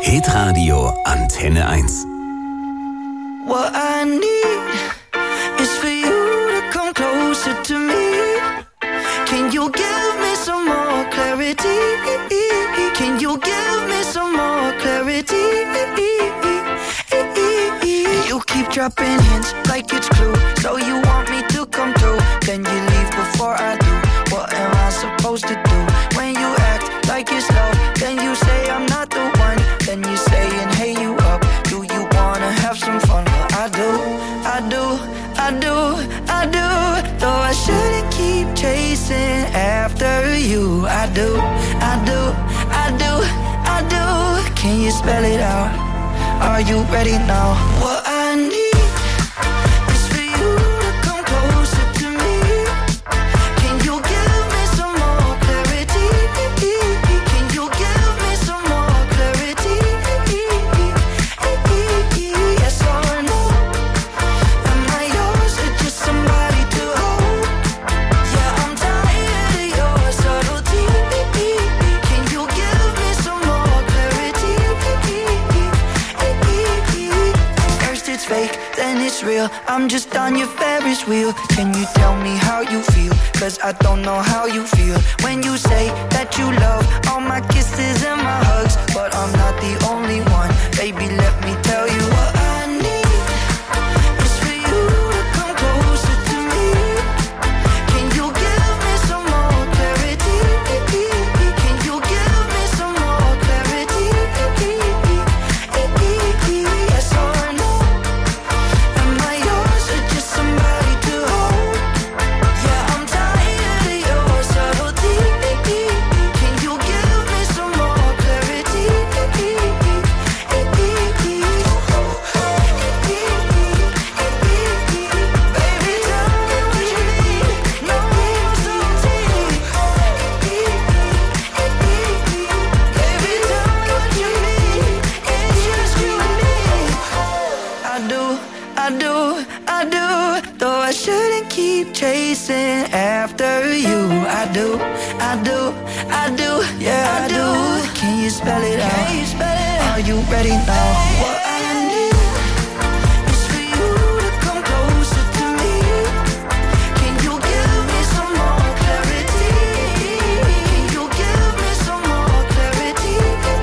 Hitradio Antenne 1. What I need is for you to come closer to me. Can you give me some more clarity? Can you give me some more clarity? You keep dropping hints like it's clue. So you want me to come through, then you leave before I do. What am I supposed to do? When you act like it's love, then you say I'm not the one. Then you say and hey you up. Do you wanna have some fun? Well, I do. Though I shouldn't keep chasing after you. I do. Can you spell it out? Are you ready now? What I need is for you to come closer to me. Can you give me some more clarity? Can you give me some more clarity? Yes or no? Am I yours or just somebody to hold? Yeah, I'm tired of your subtlety. Can you give me some more clarity? First it's fake, then it's real. I'm just on your Ferris wheel. Can you tell me how you feel? Cause I don't know how you feel. When you say that you love all my kisses and my hugs, but I'm not the only one. Baby, let me tell you what I need is for you to come closer to me. Can you give me some more clarity? Can you give me some more clarity? Yes or no? Am I yours or just somebody to hold? Yeah, I'm tired of your subtlety. Can you give me some more clarity? Baby, tell me what you need. No more subtlety. Baby, tell me what you need. It's just you and me. I do. Though I shouldn't keep chasing after you. I do. Yeah, I do. Can you spell it out? Are you ready now? What I need is for you to come closer to me. Can you give me some more clarity? Can you give me some more clarity?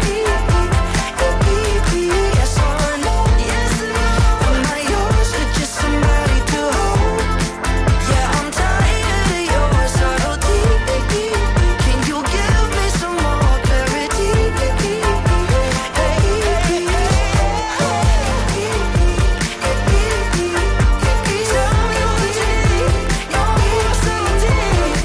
Yes or no? Am I yours or just somebody to hold? Yeah, I'm tired of your subtlety. Can you give me some more clarity? Tell me what you need. No more subtlety.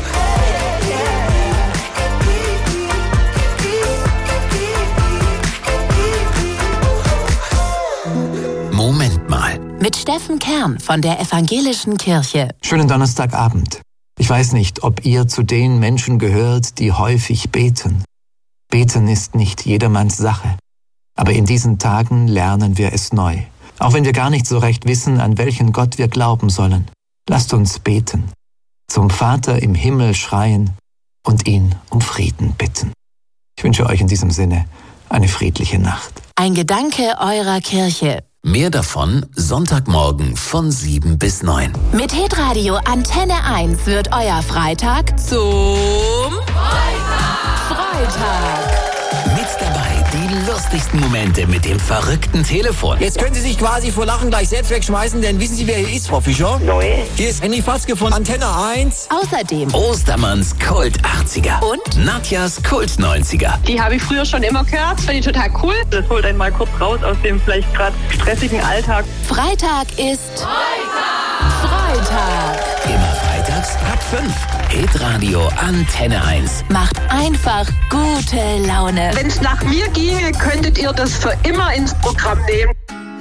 Moment mal. Mit Steffen Kern von der Evangelischen Kirche. Schönen Donnerstagabend. Ich weiß nicht, ob ihr zu den Menschen gehört, die häufig beten. Beten ist nicht jedermanns Sache. Aber in diesen Tagen lernen wir es neu. Auch wenn wir gar nicht so recht wissen, an welchen Gott wir glauben sollen. Lasst uns beten. Zum Vater im Himmel schreien und ihn um Frieden bitten. Ich wünsche euch in diesem Sinne eine friedliche Nacht. Ein Gedanke eurer Kirche. Mehr davon Sonntagmorgen von 7 bis 9. Mit Hitradio Antenne 1 wird euer Freitag zum Freitag. Mit dabei die lustigsten Momente mit dem verrückten Telefon. Jetzt können Sie sich quasi vor Lachen gleich selbst wegschmeißen, denn wissen Sie, wer hier ist, Frau Fischer? Nein. Hier ist Henny Fatzke von Antenne 1. Außerdem Ostermanns Kult 80er und Nadjas Kult 90er. Die habe ich früher schon immer gehört. Finde ich total cool. Das holt einen mal kurz raus aus dem vielleicht gerade stressigen Alltag. Freitag ist Freitag. Immer freitags ab 5. Hitradio Antenne 1. Macht einfach gute Laune. Wenn es nach mir ginge, könntet ihr das für immer ins Programm nehmen.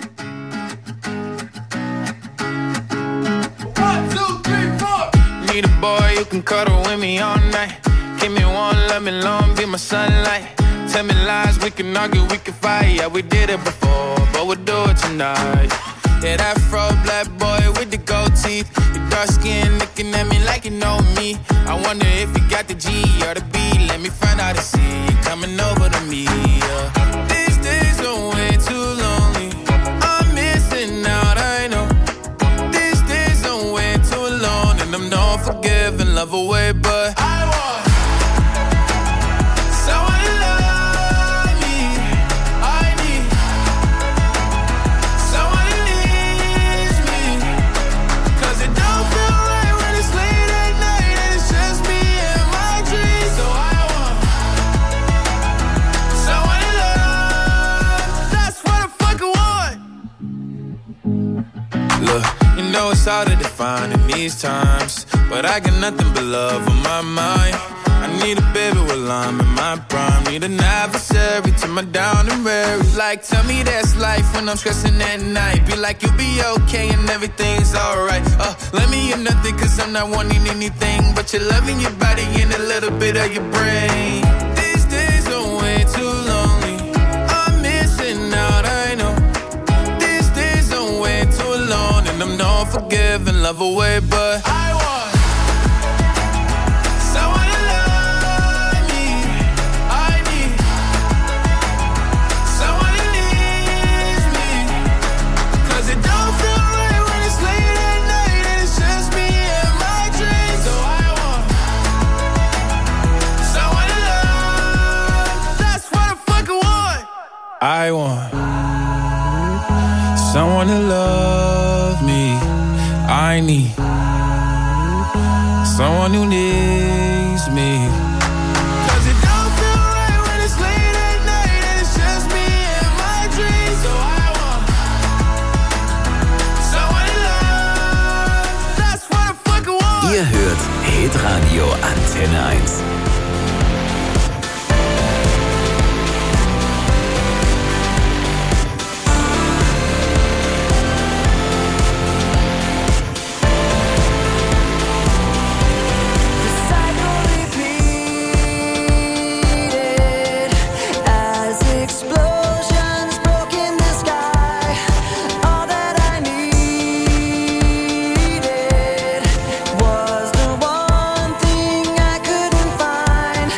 1, 2, 3, 4. Need a boy who can cuddle with me all night. Give me one, let me long, be my sunlight. Tell me lies, we can argue, we can fight. Yeah, we did it before, but we'll do it tonight. Yeah, that fro black boy with the gold teeth. Your dark skin looking at me like you know me. I wonder if you got the G or the B. Let me find out and see you coming over to me. Yeah. These days way, but I want someone to love me. I need someone who needs me. 'Cause it don't feel right when it's late at night and it's just me and my dreams. So I want someone to love. That's what I fucking want. Look, you know it's hard to define in these times, but I got nothing but love on my mind. I need a baby while I'm in my prime. Need an adversary to my down and weary. Like, tell me that's life when I'm stressing at night. Be like, you'll be okay and everything's alright. Let me hear nothing 'cause I'm not wanting anything but your love and your body and a little bit of your brain. These days are way too lonely. I'm missing out, I know. These days are way too alone, and I'm not forgiving, love away, but I want someone to love me. I need someone who needs me. 'Cause it don't feel right when it's late at night and it's just me and my dreams. So I want someone to love. That's what I fucking want. I want someone to love me. I need someone who needs me. 'Cause it don't feel right when it's late at night and it's just me and my dreams. So I want someone to love. That's what I fucking want. Ihr hört Hitradio Antenne 1. Was the one thing I couldn't find.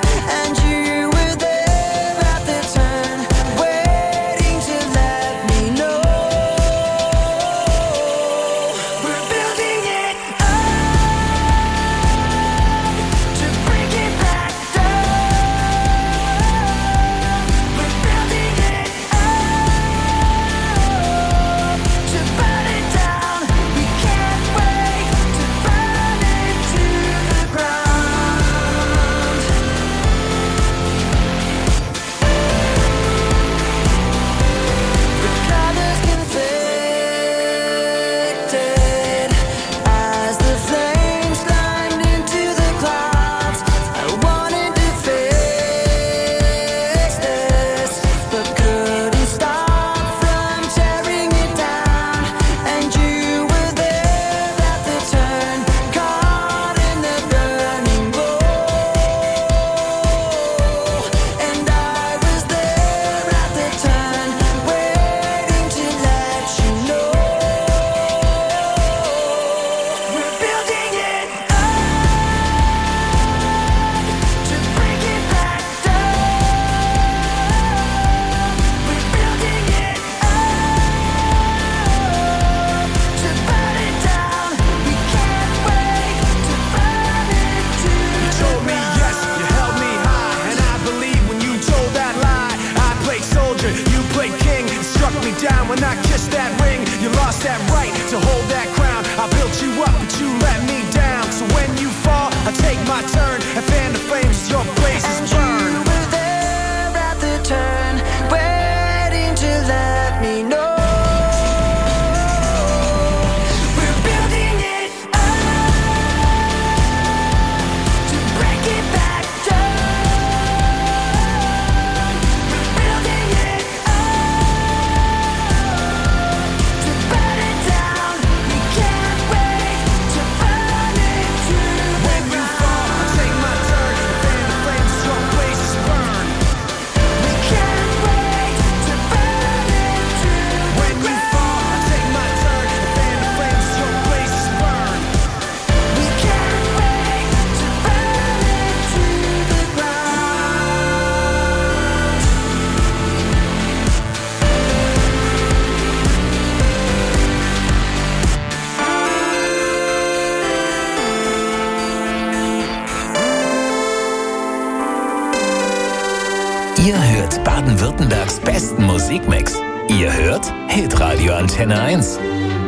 besten Musikmix. Ihr hört Hitradio Antenne 1.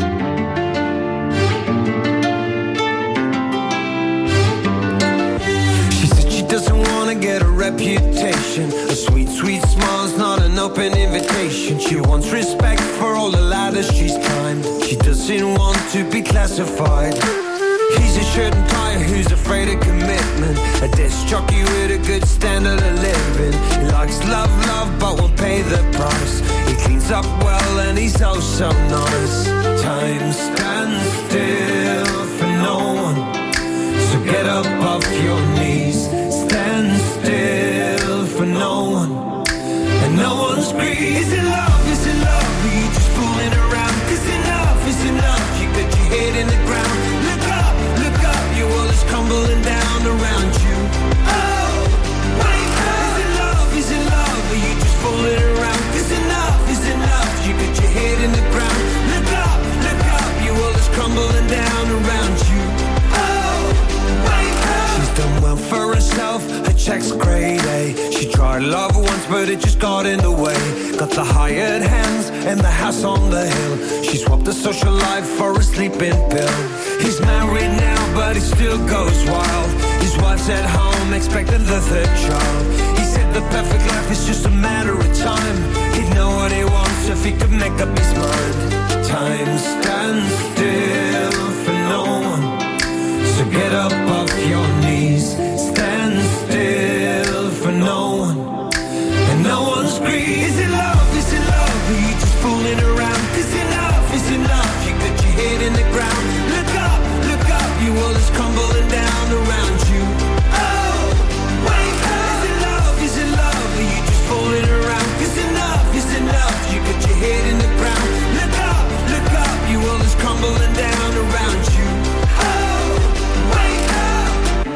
Doesn't wanna get a reputation. A sweet, sweet smile's not an open invitation. She wants respect for all the ladders she's climbed. She doesn't want to be classified. He's a shirt and tie who's afraid of commitment. A disc jockey with a good standard of living. He likes love, but won't pay the price. He cleans up well and he's oh so nice. Time stands still for no one, so get up off your knees. Stand still for no one, and no one's greedy. Is it love, is it love, are you just fooling around? 'Cause enough is enough, you got your head in the ground. Look up, your world is crumbling down around you. Oh, wake up. Is it love, are you just fooling around? 'Cause enough is enough, you got your head in the ground. Look up, your world is crumbling down around you. Oh, wake up. She's done well for herself, her check's grade A. She tried love once but it just got in the way. Got the hired hands and the house on the hill. She swapped the social life for a sleeping pill. He's married now but he still goes wild. His wife's at home expecting the third child. He said the perfect life is just a matter of time. He'd know what he wants if he could make up his mind. Time stands still for no one, so get up off your knees. Stand still for no one, and no one's greedy. Is it love, are you just fooling around? 'Cause enough is enough, you got your head in the ground. Look up, your world is crumbling down around you. Oh, wake up. Is it love, are you just fooling around? 'Cause enough is enough, you got your head in the ground. Look up, your world is crumbling down around you. Oh, wake up.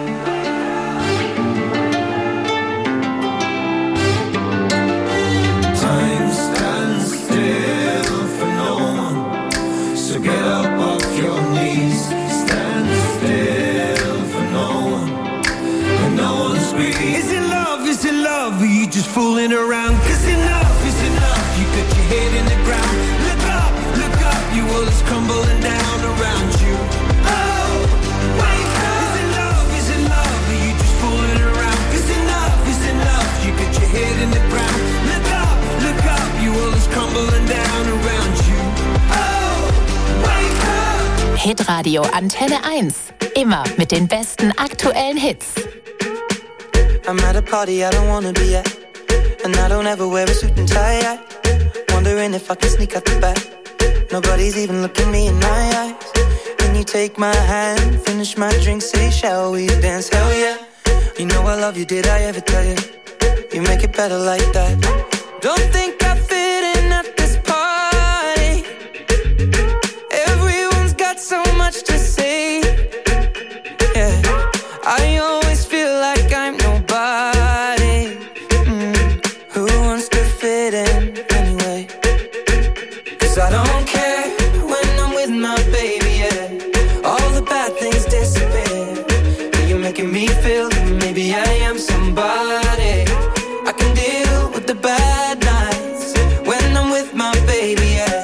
Time stands still for no one, so get up off your knees. Stand still for no one, and no one's greedy. Is it love, are you just fooling around? 'Cause enough is enough, you got your head in the ground. Look up, your world is crumbling down around you. Oh, wake up. Is it love, are you just fooling around? 'Cause enough is enough, you got your head in the ground. Look up, your world is crumbling down around you. Oh, wake up. Hitradio Antenne 1. Immer mit den besten aktuellen Hits. I'm at a party I don't wanna be at, and I don't ever wear a suit and tie. Wondering if I can sneak out the back. Nobody's even looking me in my eyes. Can you take my hand, finish my drink, say shall we dance? Hell yeah. You know I love you, did I ever tell you? You make it better like that. Don't think I fit in at this party. Everyone's got so much to say. Yeah, I always feel like I'm nobody. Who wants to fit in anyway? 'Cause I don't care when I'm with my baby, yeah. All the bad things disappear. You're making me feel that maybe I am somebody. I can deal with the bad nights when I'm with my baby, yeah.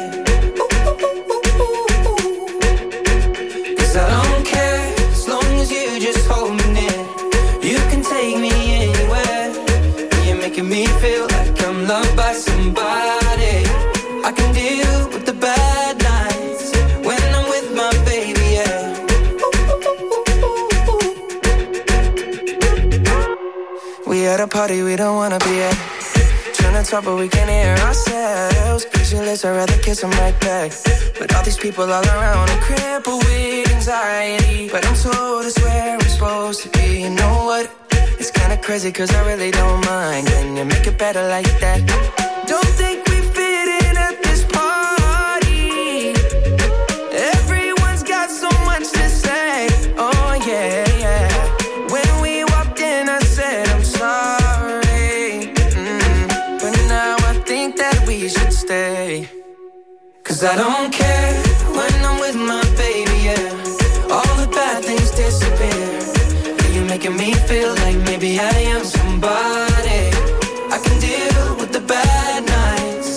'Cause I don't care as long as you just hold me near. You can take me anywhere. You're making me feel like I'm loved by somebody. I can deal with the bad nights when I'm with my baby, yeah. We at a party we don't wanna be at. Trying to talk but we can't hear ourselves. Pictureless, I'd rather kiss them right back. But all these people all around, I'm crippled with anxiety. But I'm told it's where I'm supposed to be. You know what? It's kinda crazy 'cause I really don't mind. Can you make it better like that? Don't think we fit in at this party. Everyone's got so much to say. Oh yeah, yeah. When we walked in I said I'm sorry. But now I think that we should stay. 'Cause I don't care when I'm with my baby, yeah. All the bad things disappear. You're making me feel like maybe I am somebody. I can deal with the bad nights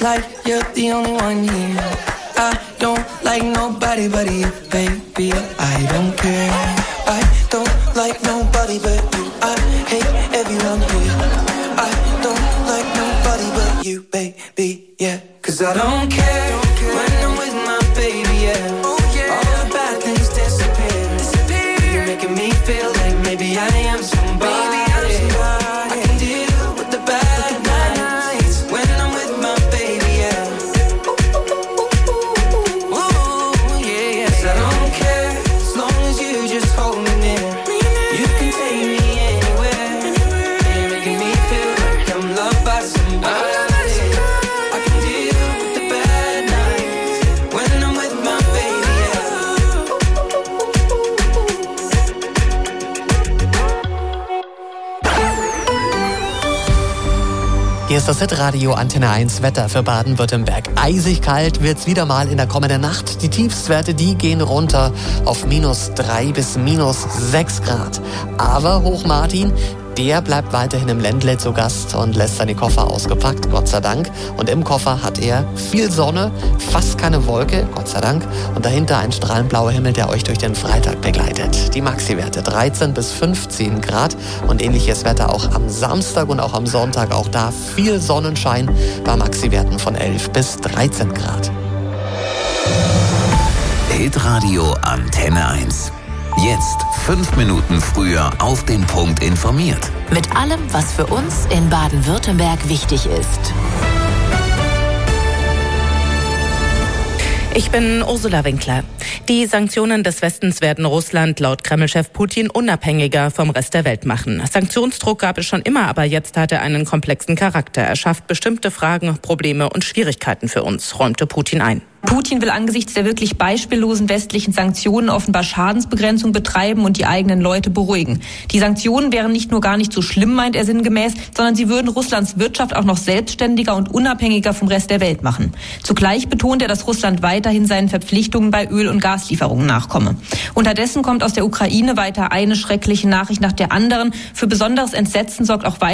like you're the only one here. I don't like nobody but you, baby. I don't care. I don't like nobody but you. I hate everyone here. I don't like nobody but you, baby, yeah. 'Cause I don't care when I'm with my baby, yeah. All the bad things disappear. You're making me feel like maybe I am somebody. I can deal with the bad nights when I'm with my baby, yeah. Ooh, yeah, yes, I don't care as long as you just hold me near. You can take me anywhere. You're making me feel like I'm loved by somebody. I can deal with the bad nights when I'm with my baby, yeah. Hier ist das Hitradio Antenne 1 Wetter für Baden-Württemberg. Eisig kalt wird's wieder mal in der kommenden Nacht. Die Tiefstwerte, die gehen runter auf -3 bis -6 Grad. Aber Hochmartin, der bleibt weiterhin im Ländle zu Gast und lässt seine Koffer ausgepackt, Gott sei Dank. Und im Koffer hat er viel Sonne, fast keine Wolke, Gott sei Dank. Und dahinter ein strahlend blauer Himmel, der euch durch den Freitag begleitet. Die Maxi-Werte 13 bis 15 Grad und ähnliches Wetter auch am Samstag und auch am Sonntag. Auch da viel Sonnenschein bei Maxi-Werten von 11 bis 13 Grad. Hitradio Antenne 1. Jetzt 5 Minuten früher auf den Punkt informiert. Mit allem, was für uns in Baden-Württemberg wichtig ist. Ich bin Ursula Winkler. Die Sanktionen des Westens werden Russland laut Kreml-Chef Putin unabhängiger vom Rest der Welt machen. Sanktionsdruck gab es schon immer, aber jetzt hat er einen komplexen Charakter. Er schafft bestimmte Fragen, Probleme und Schwierigkeiten für uns, räumte Putin ein. Putin will angesichts der wirklich beispiellosen westlichen Sanktionen offenbar Schadensbegrenzung betreiben und die eigenen Leute beruhigen. Die Sanktionen wären nicht nur gar nicht so schlimm, meint er sinngemäß, sondern sie würden Russlands Wirtschaft auch noch selbstständiger und unabhängiger vom Rest der Welt machen. Zugleich betont er, dass Russland weiterhin seinen Verpflichtungen bei Öl- und Gaslieferungen nachkomme. Unterdessen kommt aus der Ukraine weiter eine schreckliche Nachricht nach der anderen. Für besonderes Entsetzen sorgt auch